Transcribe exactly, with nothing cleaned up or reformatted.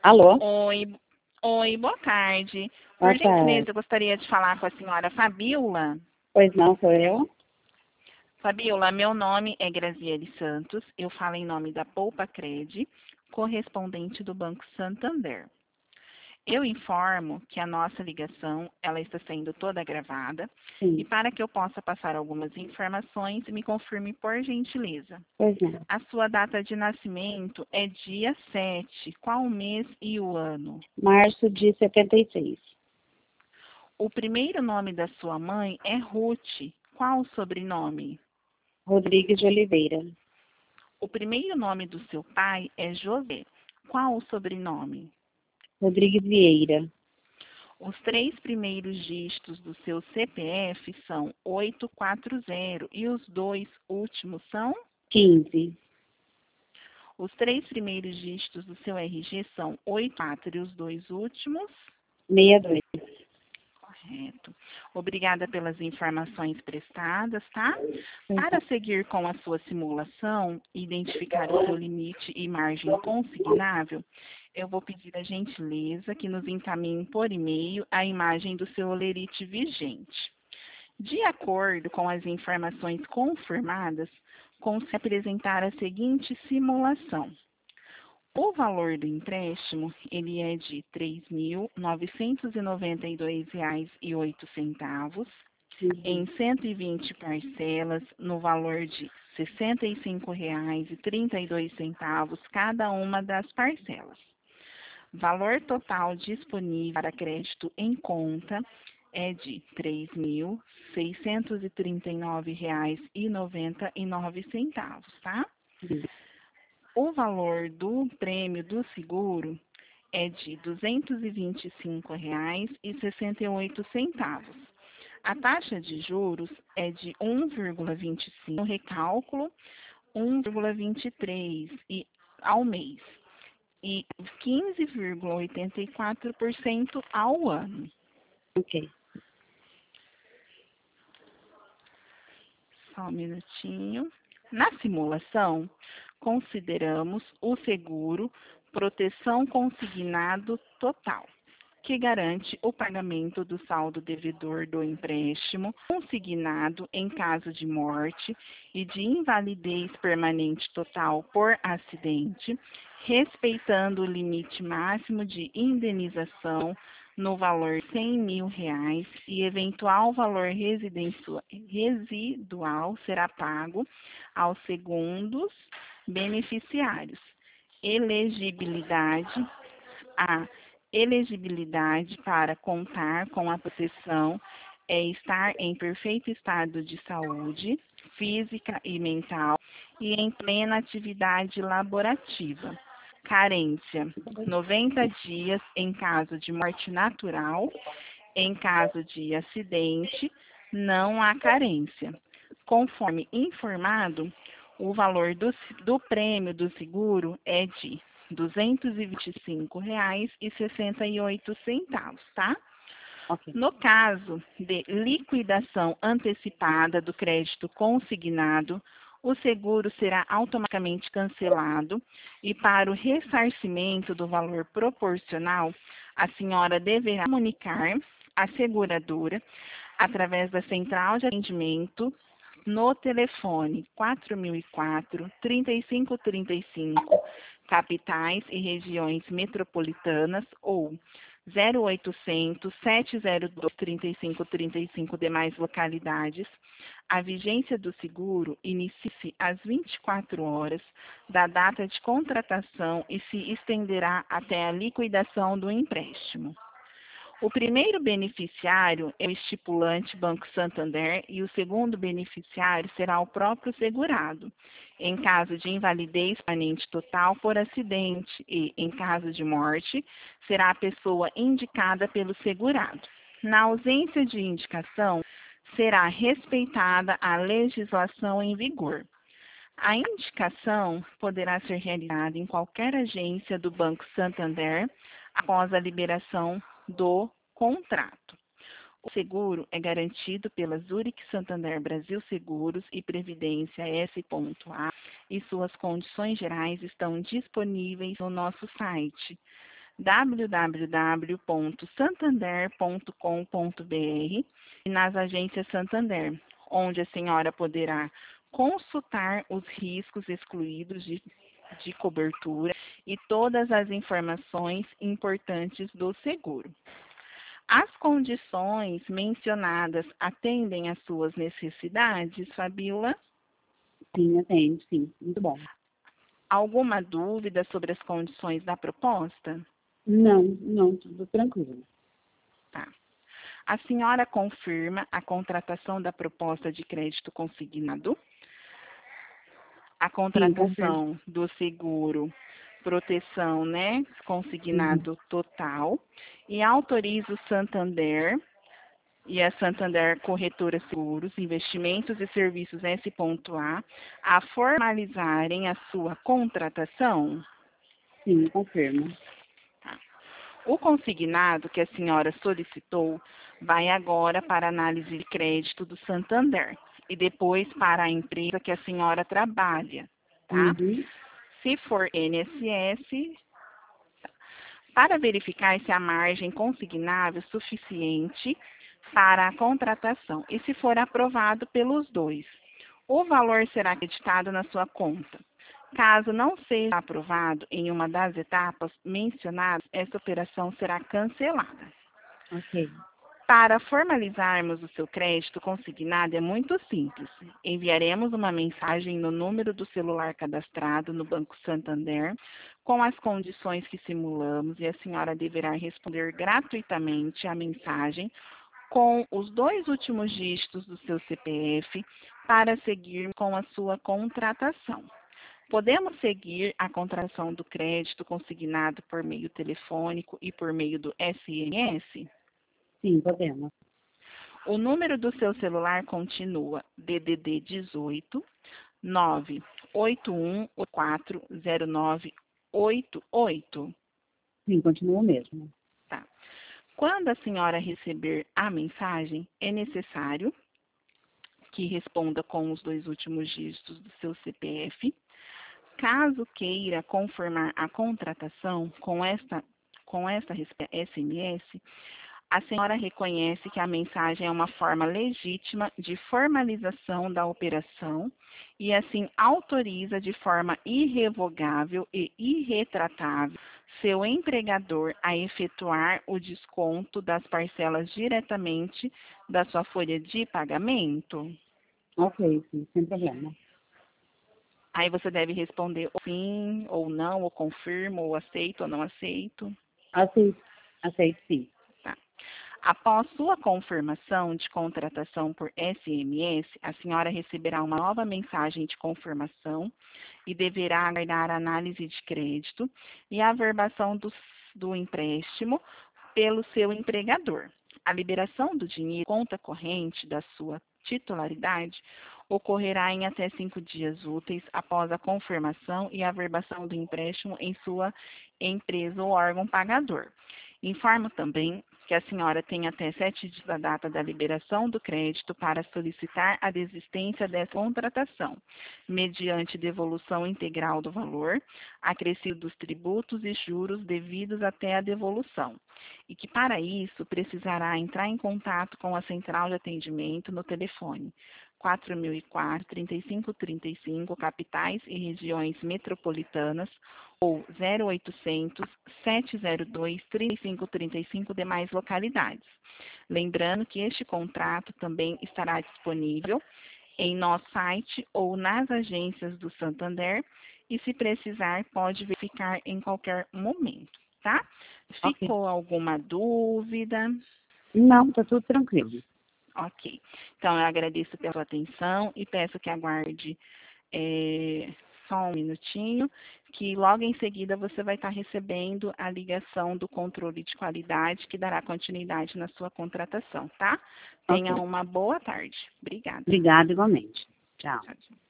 Alô? Oi, oi, boa tarde. Boa Por tarde. gentileza, eu gostaria de falar com a senhora Fabiola. Pois não, sou eu? Fabiola, meu nome é Graziele Santos, eu falo em nome da Poupa Cred, correspondente do Banco Santander. Eu informo que a nossa ligação ela está sendo toda gravada e Sim. para que eu possa passar algumas informações, me confirme por gentileza. Pois não. A sua data de nascimento é dia sete. Qual o mês e o ano? Março de setenta e seis. O primeiro nome da sua mãe é Ruth. Qual o sobrenome? Rodrigues de Oliveira. O primeiro nome do seu pai é José. Qual o sobrenome? Rodrigues Vieira. Os três primeiros dígitos do seu C P F são oitocentos e quarenta e os dois últimos são? quinze. Os três primeiros dígitos do seu R G são oitenta e quatro e os dois últimos? sessenta e dois. Correto. Obrigada pelas informações prestadas, tá? Pois Para não. seguir com a sua simulação e identificar o seu limite e margem consignável, eu vou pedir a gentileza que nos encaminhe por e-mail a imagem do seu olerite vigente. De acordo com as informações confirmadas, consegue apresentar a seguinte simulação. O valor do empréstimo, ele é de três mil novecentos e noventa e dois reais e oito centavos, Uhum. em cento e vinte parcelas, no valor de sessenta e cinco reais e trinta e dois centavos cada uma das parcelas. Valor total disponível para crédito em conta é de três mil seiscentos e trinta e nove reais e noventa e nove centavos, tá? O valor do prêmio do seguro é de duzentos e vinte e cinco reais e sessenta e oito centavos. A taxa de juros é de um vírgula vinte e cinco, no recálculo um vírgula vinte e três e ao mês e quinze vírgula oitenta e quatro por cento ao ano. Ok. Só um minutinho. Na simulação, consideramos o seguro proteção consignado total, que garante o pagamento do saldo devedor do empréstimo consignado em caso de morte e de invalidez permanente total por acidente, respeitando o limite máximo de indenização no valor de cem mil reais e eventual valor residencial- residual será pago aos segundos beneficiários. Elegibilidade. A elegibilidade para contar com a proteção é estar em perfeito estado de saúde física e mental e em plena atividade laborativa. Carência: noventa dias em caso de morte natural. Em caso de acidente, não há carência. Conforme informado, o valor do, do prêmio do seguro é de duzentos e vinte e cinco reais e sessenta e oito centavos, tá? Ok. No caso de liquidação antecipada do crédito consignado, o seguro será automaticamente cancelado e para o ressarcimento do valor proporcional, a senhora deverá comunicar à seguradora através da central de atendimento no telefone quatro mil e quatro, trinta e cinco trinta e cinco, capitais e regiões metropolitanas ou zero oitocentos, sete zero dois, trinta e cinco trinta e cinco demais localidades. A vigência do seguro inicia-se às vinte e quatro horas da data de contratação e se estenderá até a liquidação do empréstimo. O primeiro beneficiário é o estipulante Banco Santander e o segundo beneficiário será o próprio segurado, em caso de invalidez permanente total por acidente e, em caso de morte, será a pessoa indicada pelo segurado. Na ausência de indicação, será respeitada a legislação em vigor. A indicação poderá ser realizada em qualquer agência do Banco Santander após a liberação do contrato. O seguro é garantido pela Zurich Santander Brasil Seguros e Previdência S A e suas condições gerais estão disponíveis no nosso site w w w ponto santander ponto com ponto b r e nas agências Santander, onde a senhora poderá consultar os riscos excluídos de, de cobertura e todas as informações importantes do seguro. As condições mencionadas atendem às suas necessidades, Fabíola? Sim, atende, sim. Muito bom. Alguma dúvida sobre as condições da proposta? Não, não, tudo tranquilo. Tá. A senhora confirma a contratação da proposta de crédito consignado, a contratação Sim, do seguro proteção, né, consignado uhum. total, e autoriza o Santander e a Santander Corretora Seguros, Investimentos e Serviços S A a formalizarem a sua contratação? Sim, confirmo. Tá. O consignado que a senhora solicitou vai agora para a análise de crédito do Santander e depois para a empresa que a senhora trabalha, tá? Uhum. Se for I N S S, para verificar se a margem consignável é suficiente para a contratação e se for aprovado pelos dois, o valor será acreditado na sua conta. Caso não seja aprovado em uma das etapas mencionadas, essa operação será cancelada. Ok. Para formalizarmos o seu crédito consignado é muito simples. Enviaremos uma mensagem no número do celular cadastrado no Banco Santander com as condições que simulamos e a senhora deverá responder gratuitamente à mensagem com os dois últimos dígitos do seu C P F para seguir com a sua contratação. Podemos seguir a contratação do crédito consignado por meio telefônico e por meio do S M S? Sim, podemos. O número do seu celular continua D D D dezoito, nove oito um quatro zero nove oito oito. Sim, continua o mesmo. Tá. Quando a senhora receber a mensagem, é necessário que responda com os dois últimos dígitos do seu C P F. Caso queira confirmar a contratação com esta, com esta S M S, a senhora reconhece que a mensagem é uma forma legítima de formalização da operação e, assim, autoriza de forma irrevogável e irretratável seu empregador a efetuar o desconto das parcelas diretamente da sua folha de pagamento? Ok, sim, sem problema. Aí você deve responder sim, ou não, ou confirmo, ou aceito, ou não aceito. Aceito, aceito sim. Tá. Após sua confirmação de contratação por S M S, a senhora receberá uma nova mensagem de confirmação e deverá aguardar a análise de crédito e a averbação do, do empréstimo pelo seu empregador. A liberação do dinheiro conta corrente da sua titularidade ocorrerá em até cinco dias úteis após a confirmação e a averbação do empréstimo em sua empresa ou órgão pagador. Informo também que a senhora tem até sete dias da data da liberação do crédito para solicitar a desistência dessa contratação, mediante devolução integral do valor, acrescido dos tributos e juros devidos até a devolução, e que para isso precisará entrar em contato com a central de atendimento no telefone quatro mil e quatro, trinta e cinco trinta e cinco, capitais e regiões metropolitanas, ou zero oitocentos, sete zero dois, trinta e cinco trinta e cinco demais localidades. Lembrando que este contrato também estará disponível em nosso site ou nas agências do Santander e, se precisar, pode verificar em qualquer momento, tá? Ficou Ok. alguma dúvida? Não, tá tudo tranquilo. Ok. Então, eu agradeço pela sua atenção e peço que aguarde é, só um minutinho, que logo em seguida você vai estar recebendo a ligação do controle de qualidade, que dará continuidade na sua contratação, tá? Tenha Ok. uma boa tarde. Obrigada. Obrigada igualmente. Tchau. Tchau, tchau.